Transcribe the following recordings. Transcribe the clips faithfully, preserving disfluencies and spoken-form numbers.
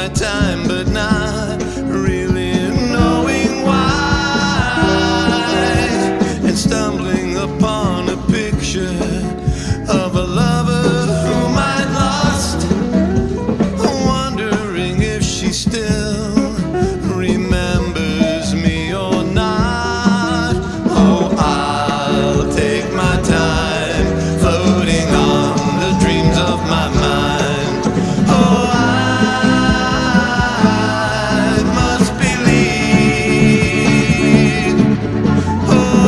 time, but not really knowing why, and stumbling upon a picture of a lover whom I'd lost, wondering if she still remembers me or not. Oh, I'll take my time floating on the dreams of my mind. Oh, I must believe. Oh,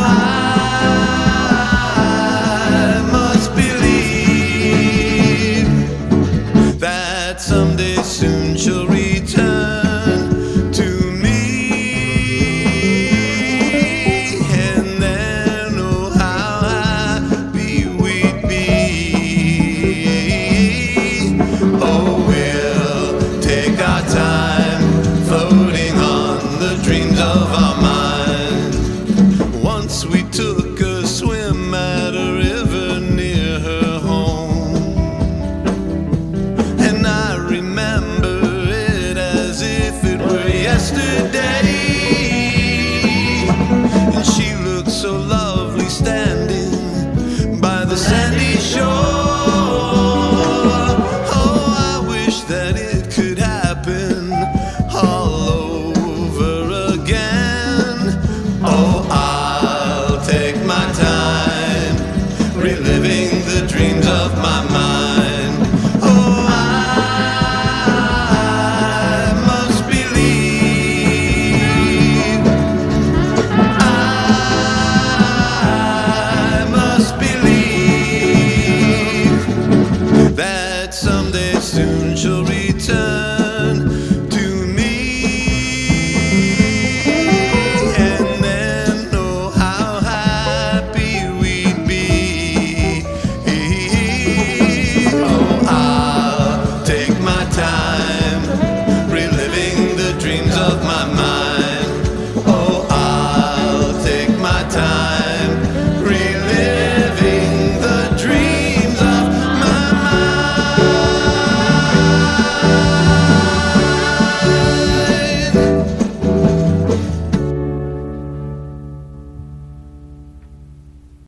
I must believe that someday soon she'll return to me, and then oh how happy we'd be. Oh, we'll take our time floating on the dreams of our mind. Once we took a swim at a river near her home, and I remember it as if it were yesterday. And she looked so lovely standing by the sandy shore. Oh, I wish that it could happen all over again. Oh, I'll take my time reliving the dreams of my mind. Oh, I must believe. I must believe that someday soon